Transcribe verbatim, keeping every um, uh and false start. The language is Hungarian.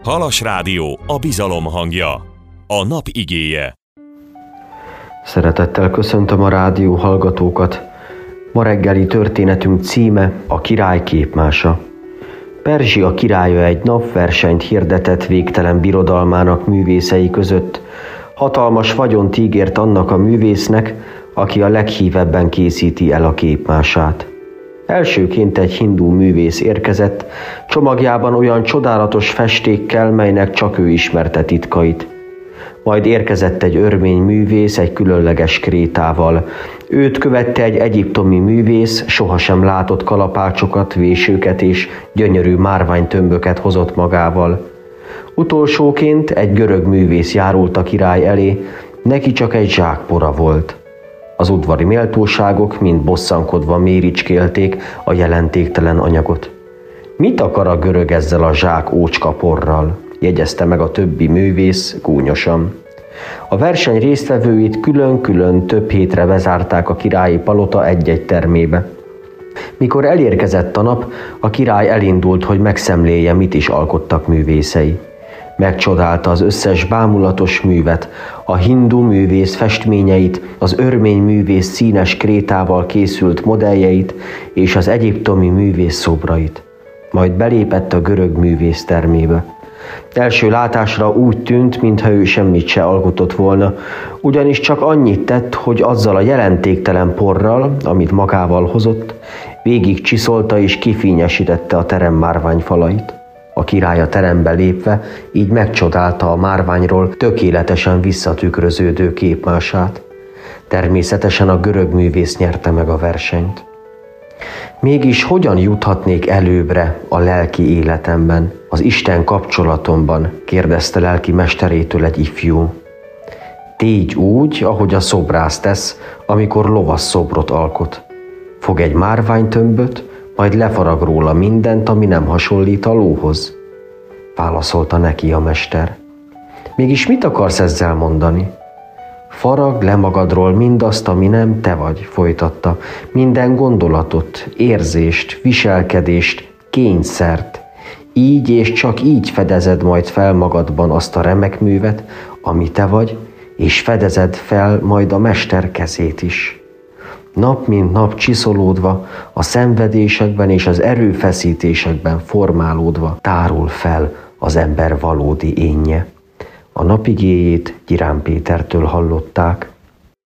Halas Rádió, a bizalom hangja. A nap igéje. Szeretettel köszöntöm a rádió hallgatókat. Ma reggeli történetünk címe a király képmása. Perzsia királya egy napversenyt hirdetett végtelen birodalmának művészei között. Hatalmas vagyont ígért annak a művésznek, aki a leghívebben készíti el a képmását. Elsőként egy hindu művész érkezett, csomagjában olyan csodálatos festékkel, melynek csak ő ismerte titkait. Majd érkezett egy örmény művész egy különleges krétával. Őt követte egy egyiptomi művész, sohasem látott kalapácsokat, vésőket és gyönyörű márványtömböket hozott magával. Utolsóként egy görög művész járult a király elé, neki csak egy zsákpora volt. Az udvari méltóságok mind bosszankodva méricskélték a jelentéktelen anyagot. Mit akar a görög ezzel a zsák ócskaporral? Jegyezte meg a többi művész gúnyosan. A verseny résztvevőit külön-külön több hétre bezárták a királyi palota egy-egy termébe. Mikor elérkezett a nap, a király elindult, hogy megszemlélje, mit is alkottak művészei. Megcsodálta az összes bámulatos művet, a hindu művész festményeit, az örmény művész színes krétával készült modelljeit és az egyiptomi művész szobrait. Majd belépett a görög művész termébe. Első látásra úgy tűnt, mintha ő semmit se alkotott volna, ugyanis csak annyit tett, hogy azzal a jelentéktelen porral, amit magával hozott, végig csiszolta és kifényesítette a terem márványfalait. A király a terembe lépve így megcsodálta a márványról tökéletesen visszatükröződő képmását. Természetesen a görög művész nyerte meg a versenyt. Mégis hogyan juthatnék előbbre a lelki életemben, az Isten kapcsolatomban? Kérdezte lelki mesterétől egy ifjú. Tégy úgy, ahogy a szobrász tesz, amikor lovas szobrot alkot. Fog egy márványtömböt, majd lefarag róla mindent, ami nem hasonlít a lóhoz. Válaszolta neki a mester. Mégis mit akarsz ezzel mondani? Faragd le magadról mindazt, ami nem te vagy, folytatta. Minden gondolatot, érzést, viselkedést, kényszert. Így és csak így fedezed majd fel magadban azt a remek művet, ami te vagy, és fedezed fel majd a mester kezét is. Nap mint nap csiszolódva, a szenvedésekben és az erőfeszítésekben formálódva tárul fel az ember valódi énje. A napigéjét Gyirám Pétertől hallották.